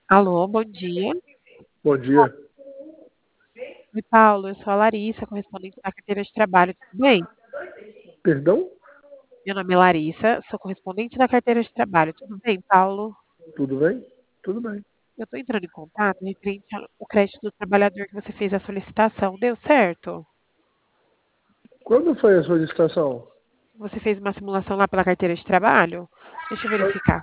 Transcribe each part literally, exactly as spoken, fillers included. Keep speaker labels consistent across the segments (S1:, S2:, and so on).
S1: Alô, bom dia.
S2: Bom dia.
S1: Oi, Paulo, eu sou a Larissa, correspondente da carteira de trabalho, tudo bem?
S2: Perdão?
S1: Meu nome é Larissa, sou correspondente da carteira de trabalho, tudo bem, Paulo?
S2: Tudo bem? Tudo bem.
S1: Eu estou entrando em contato referente ao crédito do trabalhador que você fez a solicitação, deu certo?
S2: Quando foi a solicitação?
S1: Você fez uma simulação lá pela carteira de trabalho? Deixa eu verificar.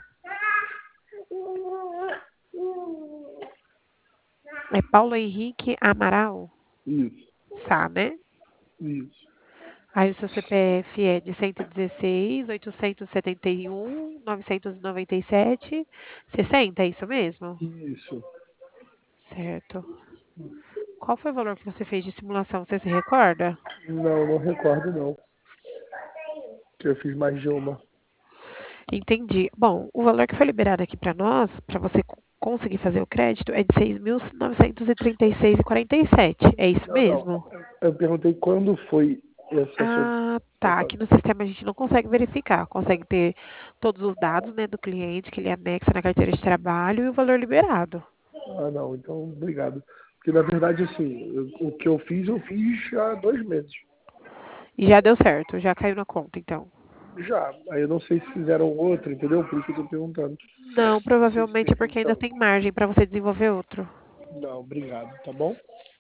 S1: É Paulo Henrique Amaral?
S2: Isso,
S1: Sá, né?
S2: isso,
S1: Aí o seu C P F é de cento e dezesseis, oitocentos e setenta e um, novecentos e noventa e sete, sessenta, é isso mesmo?
S2: isso.
S1: Certo. Qual foi o valor que você fez de simulação, você se recorda?
S2: Não, não recordo não. Que eu fiz mais de uma.
S1: Entendi. Bom, o valor que foi liberado aqui para nós, para você co- conseguir fazer o crédito, é de seis mil novecentos e trinta e seis e quarenta e sete. É isso
S2: Não, não.
S1: mesmo?
S2: Eu perguntei quando foi essa
S1: Ah, tá.
S2: solicitação.
S1: Aqui no sistema a gente não consegue verificar. Consegue ter todos os dados, né, do cliente que ele anexa na carteira de trabalho e o valor liberado.
S2: Ah, não. Então, obrigado. Porque, na verdade, assim, eu- o que eu fiz, eu fiz há dois meses.
S1: E já deu certo, já caiu na conta, então.
S2: Já. Aí eu não sei se fizeram outro, entendeu? Por isso que eu tô perguntando.
S1: Não,
S2: Não sei se
S1: provavelmente é
S2: tem
S1: porque ainda
S2: condição.
S1: tem margem para você desenvolver outro.
S2: Não, obrigado. Tá bom?